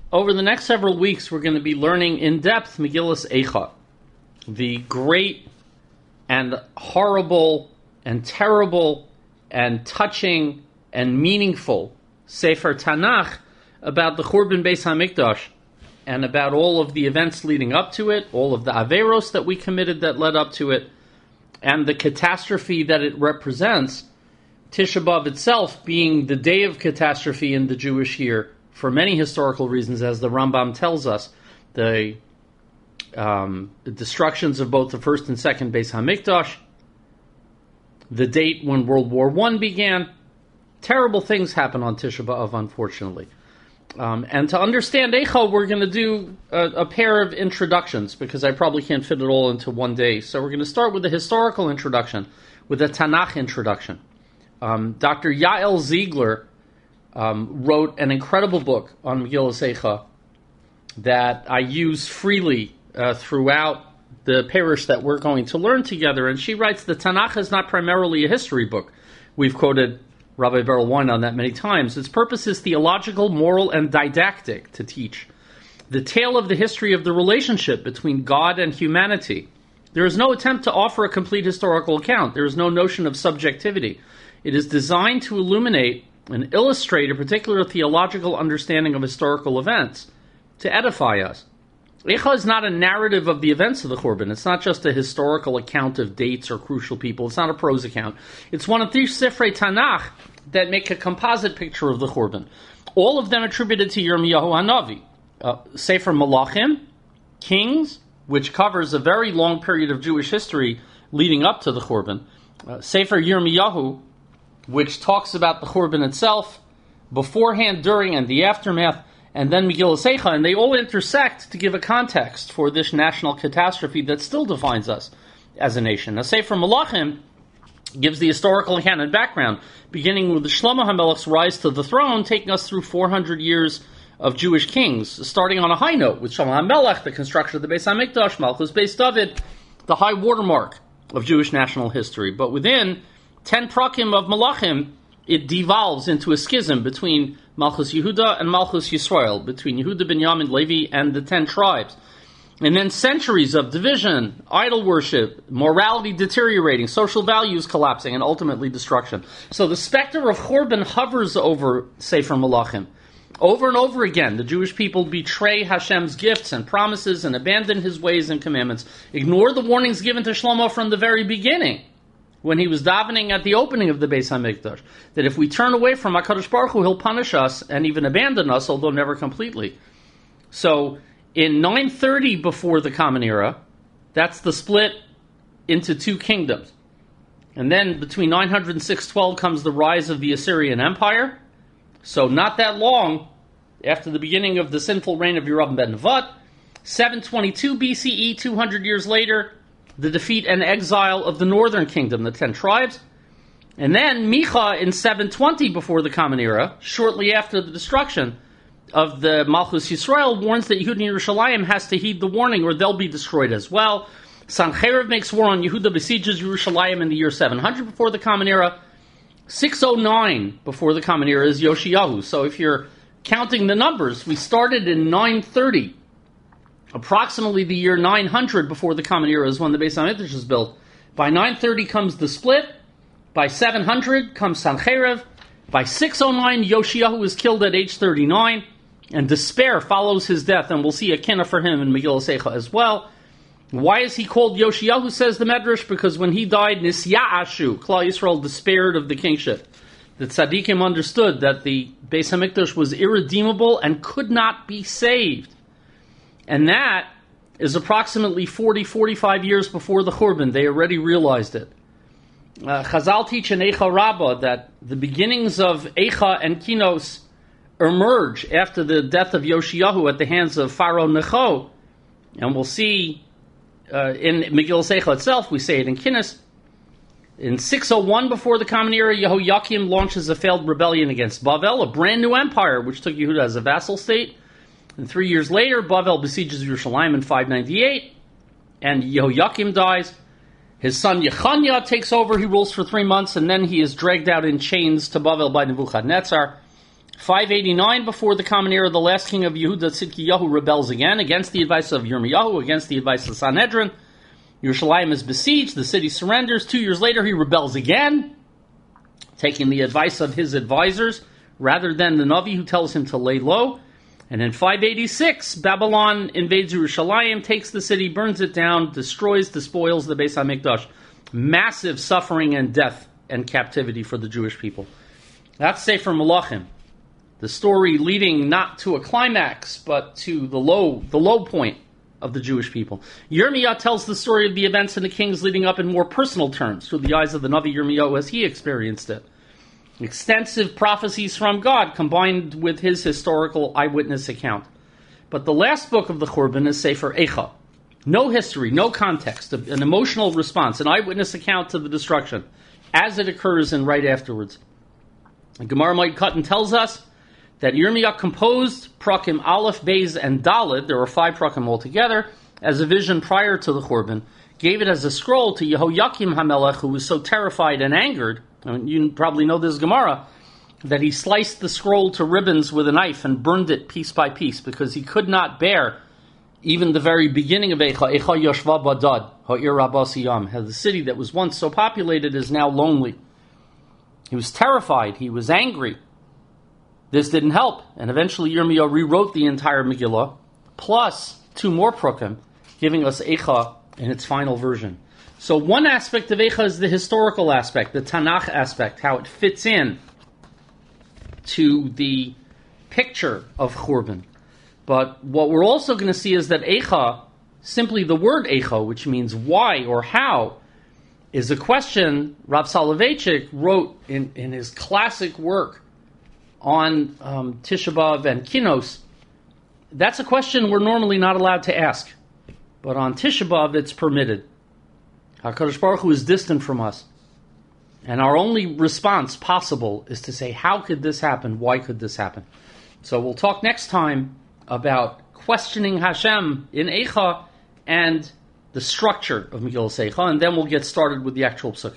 Over the next several weeks, we're going to be learning in depth Megillas Eicha, the great and horrible and terrible and touching and meaningful Sefer Tanakh about the Churban Beis HaMikdash and about all of the events leading up to it, all of the Averos that we committed that led up to it, and the catastrophe that it represents, Tisha B'Av itself being the day of catastrophe in the Jewish year, for many historical reasons, as the Rambam tells us, the destructions of both the first and second Beis HaMikdash, the date when World War I began. Terrible things happen on Tisha B'Av, unfortunately. And to understand Eicha, we're going to do a pair of introductions, because I probably can't fit it all into one day. So we're going to start with a historical introduction, with a Tanakh introduction. Dr. Yael Ziegler wrote an incredible book on Megillas Eicha that I use freely throughout the parish that we're going to learn together. And she writes, the Tanakh is not primarily a history book. We've quoted Rabbi Beryl Wein on that many times. Its purpose is theological, moral, and didactic, to teach the tale of the history of the relationship between God and humanity. There is no attempt to offer a complete historical account. There is no notion of subjectivity. It is designed to illuminate and illustrate a particular theological understanding of historical events, to edify us. Eicha is not a narrative of the events of the Churban. It's not just a historical account of dates or crucial people. It's not a prose account. It's one of three Sifrei Tanakh that make a composite picture of the Churban, all of them attributed to Yirmiyahu HaNavi. Sefer Malachim, Kings, which covers a very long period of Jewish history leading up to the Churban. Sefer Yirmiyahu, which talks about the Churban itself, beforehand, during, and the aftermath, and then Megillas Eicha, and they all intersect to give a context for this national catastrophe that still defines us as a nation. Now, Sefer Malachim gives the historical account and background, beginning with the Shlomo HaMelech's rise to the throne, taking us through 400 years of Jewish kings, starting on a high note with Shlomo HaMelech, the construction of the Beis HaMikdash, Malchus Beis David, the high watermark of Jewish national history. But within 10 prakim of Malachim, it devolves into a schism between Malchus Yehuda and Malchus Yisrael, between Yehuda, Binyamin, Levi, and the 10 tribes. And then centuries of division, idol worship, morality deteriorating, social values collapsing, and ultimately destruction. So the specter of Churban hovers over Sefer Malachim. Over and over again, the Jewish people betray Hashem's gifts and promises and abandon His ways and commandments, ignore the warnings given to Shlomo from the very beginning, when he was davening at the opening of the Beis HaMikdash, that if we turn away from HaKadosh Baruch Hu, He'll punish us and even abandon us, although never completely. So, in 930 before the Common Era, that's the split into two kingdoms. And then between 900 and 612 comes the rise of the Assyrian Empire. So not that long after the beginning of the sinful reign of Yerovam ben Nevat, 722 BCE, 200 years later, the defeat and exile of the northern kingdom, the 10 tribes. And then Micha in 720 before the Common Era, shortly after the destruction of the Malchus Yisrael, warns that Yehuda and Yerushalayim has to heed the warning or they'll be destroyed as well. Sancheiriv makes war on Yehuda, besieges Yerushalayim in the year 700 before the Common Era. 609 before the Common Era is Yoshiyahu. So if you're counting the numbers, we started in 930. Approximately the year 900 before the Common Era is when the Beis HaMikdash is built. By 930 comes the split. By 700 comes Sancheiriv. By 609, Yoshiyahu is killed at age 39, and despair follows his death, and we'll see a kinna for him in Megillas Eicha as well. Why is he called Yoshiyahu, says the Medrash? Because when he died, Nisya'ashu, Klal Yisrael despaired of the kingship. The tzaddikim understood that the Beis HaMikdash was irredeemable and could not be saved. And that is approximately 45 years before the Churban. They already realized it. Chazal teach in Eicha Rabbah that the beginnings of Eicha and Kinos emerge after the death of Yoshiyahu at the hands of Pharaoh Necho. And we'll see in Megillas Eicha itself, we say it in Kinos. In 601 before the Common Era, Yehoiakim launches a failed rebellion against Bavel, a brand new empire which took Yehuda as a vassal state. And 3 years later, Bavel besieges Yerushalayim in 598, and Yehoiakim dies. His son Yechaniah takes over. He rules for 3 months, and then he is dragged out in chains to Bavel by Nebuchadnezzar. 589 before the Common Era, the last king of Yehuda, Tzidkiyahu, rebels again against the advice of Yirmiyahu, against the advice of Sanhedrin. Yerushalayim is besieged, the city surrenders. 2 years later, he rebels again, taking the advice of his advisors rather than the Navi who tells him to lay low. And in 586, Babylon invades Yerushalayim, takes the city, burns it down, destroys, despoils the Beis HaMikdash. Massive suffering and death and captivity for the Jewish people. That's Sefer Melachim. The story leading not to a climax, but to the low point of the Jewish people. Yirmiyah tells the story of the events and the kings leading up in more personal terms, through the eyes of the Navi Yirmiyahu as he experienced it. Extensive prophecies from God combined with his historical eyewitness account. But the last book of the Churban is Sefer Eicha. No history, no context, an emotional response, an eyewitness account to the destruction, as it occurs and right afterwards. And Gemara Moed Katan tells us that Yirmiyah composed Prakim Aleph, Beis, and Daled, there were 5 Prakim altogether, as a vision prior to the Churban, gave it as a scroll to Yehoyakim HaMelech, who was so terrified and angered, and you probably know this Gemara, that he sliced the scroll to ribbons with a knife and burned it piece by piece, because he could not bear even the very beginning of Eicha Yoshva Badad, Ha'ir Rabbasiyam, the city that was once so populated is now lonely. He was terrified, he was angry. This didn't help, and eventually Yirmiyah rewrote the entire Megillah, plus 2 more Prakim, giving us Eicha in its final version. So one aspect of Eicha is the historical aspect, the Tanakh aspect, how it fits in to the picture of Churban. But what we're also going to see is that Eicha, simply the word Eicha, which means why or how, is a question Rav Soloveitchik wrote in his classic work on Tisha B'Av and Kinos. That's a question we're normally not allowed to ask. But on Tisha B'Av, it's permitted. HaKadosh Baruch Hu is distant from us. And our only response possible is to say, how could this happen? Why could this happen? So we'll talk next time about questioning Hashem in Eicha and the structure of Megillah Eicha, and then we'll get started with the actual psukim.